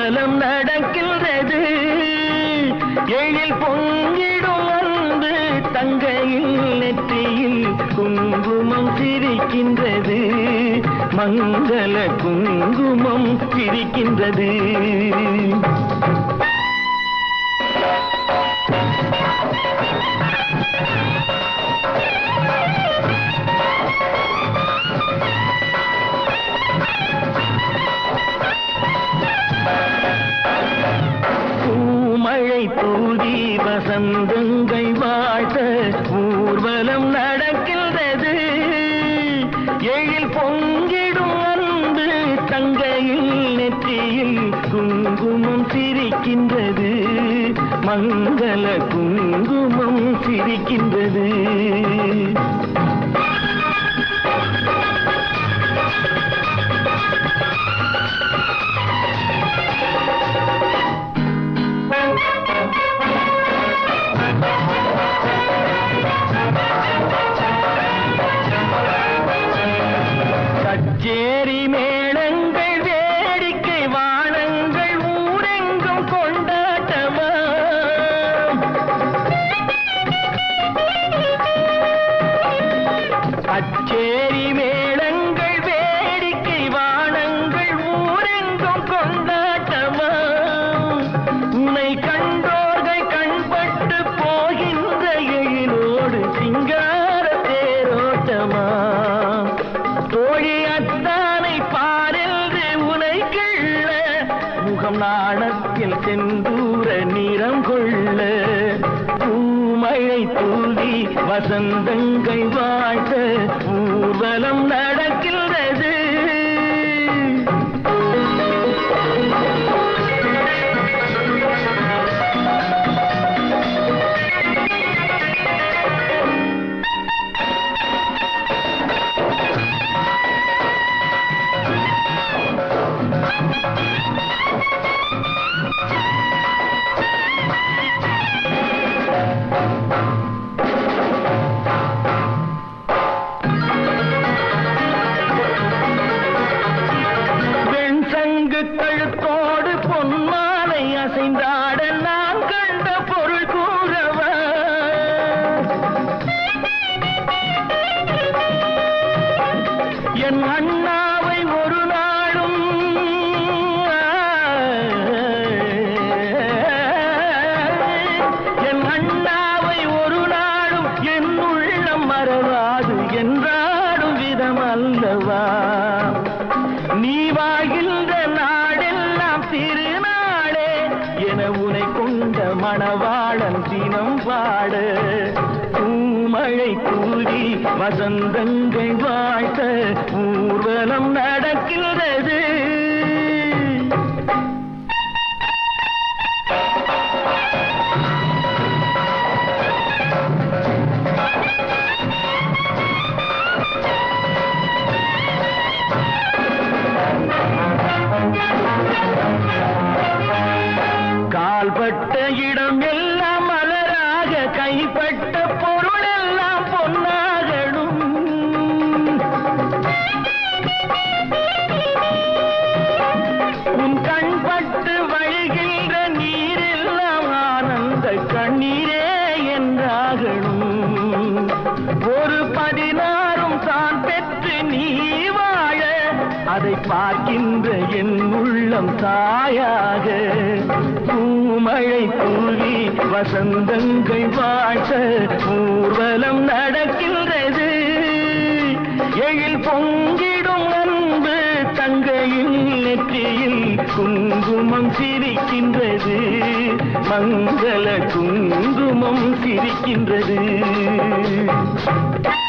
ஊர்வலம் நடக்கின்றது. எழில் பொங்கிடும் அன்பு தங்கையில் நெற்றியில் குங்குமம் சிரிக்கின்றது. மங்கள குங்குமம் சிரிக்கின்றது. பூமழை தூதி வசந்தங்கள் வாழ்த்த ஊர்வலம் நடக்கின்றது. எழில் பொங்கிடும் அன்பு தங்கையில் நெற்றியில் குங்குமம் சிரிக்கின்றது. மங்கள குங்குமம் சிரிக்கின்றது. கச்சேரி மேளங்கள் வேடிக்கை வானங்கள் ஊரெங்கும் கொண்டாட்டமா. கச்சேரி மேளங்கள் வேடிக்கை வானங்கள் ஊரெங்கும் கொண்டாட்டமா. உன்னை கண்டோர்கள் கண்பட்டு போகின்ற எழிலோடு சிங்கார தேரோட்டமா. தோழி அத்தானை பாரென்று உனை கிள்ள முகம் நாணத்தில் செந்தூர நிறம் கொள்ள. பூமழை தூவி வசந்தங்கள் வாழ்த்த ஊர்வலம் நடக்கின்றது. கழுத்தோடு பொன்மாலை அசைந்தாட நான் கண்ட பொருள் கூறவா. என் அண்ணாவை ஒரு நாளும் என் அண்ணாவை ஒரு நாளும் என் உள்ளம் மறவாது என்றாடும் விதம் அல்லவா. நீ வாழ்கின்ற நாடெல்லாம் திருநாளே என உனை கொண்ட மணவாளன் தினம் பாட. பூமழை தூவி வசந்தங்கள் வாழ்த்த ஊர்வலம் நடக்கின்றது. கால்பட்ட இடம் எல்லாம் மலராக கைப்பட்ட பொருள் எல்லாம் பொன்னாகணும். உன் கண்பட்டு வழிகின்ற நீரெல்லாம் ஆனந்த கண்ணீரே என்றாகணும். ஒரு 16 தான் பெற்று நீ வாழ அதை பார்க்கின்ற என் உள்ளம் தாயாக. பூமழை தூவி வசந்தங்கள் வாழ்த்த ஊர்வலம் நடக்கின்றது. எழில் பொங்கிடும் அன்பு தங்கையில் நெற்றியில் குங்குமம் சிரிக்கின்றது. மங்கள குங்குமம் சிரிக்கின்றது.